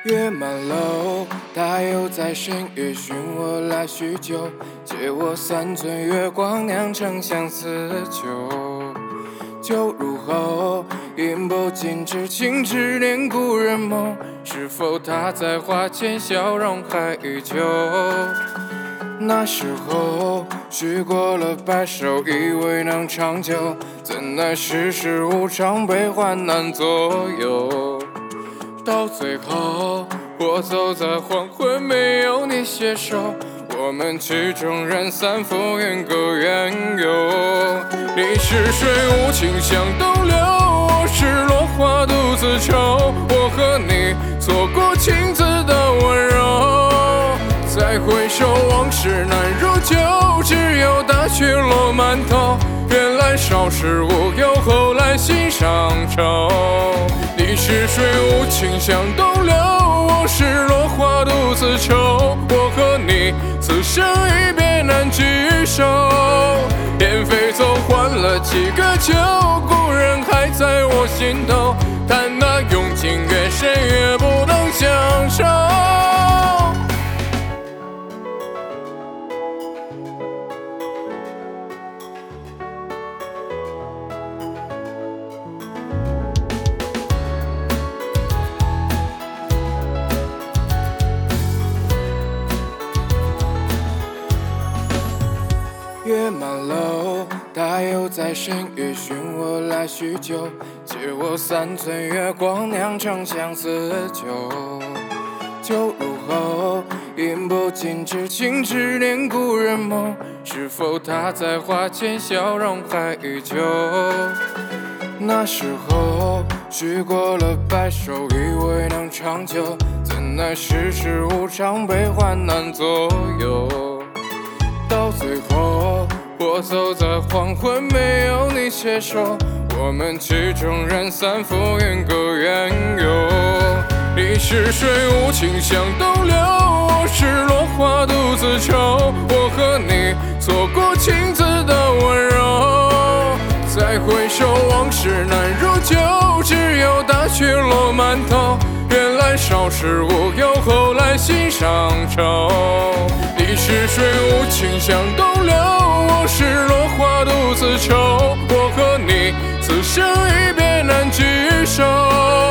月满楼，大有在深夜寻我来叙旧，借我3寸月光酿成相思酒。酒入喉，饮不尽痴情只恋故人梦，是否他在花前笑容还依旧？那时候许过了白首，以为能长久，怎奈世事无常，悲欢难左右。到最后，我走在黄昏，没有你携手，我们曲终人散，浮云各缘由。你是水无情向东流，我是落花独自愁。我和你错过青子的温柔，再回首往事难如旧，只有大雪落满头。原来少时无忧，后来心上愁。你是水无情向东流，我是落花独自愁。我和你此生一别难聚首，燕飞走换了几个秋，故人还在我心头。但那用尽越深，越不能相守。月满楼，大有在深夜寻我来叙旧，借我3寸月光酿成相思酒。酒入喉，饮不尽痴情只恋故人梦，是否他在花前笑容还依旧？那时候许过了白首，以为能长久，怎奈世事无常，悲欢难左右。到最后，我走在黄昏，没有你携手，我们曲终人散，浮云各缘由。你是水无情向东流，我是落花独自愁。我和你错过青子的温柔，再回首往事难如旧，只有大雪落满头。原来少时无忧，后来心上愁。你是水无情向东流，我是落花独自愁。我和你此生一别难聚首。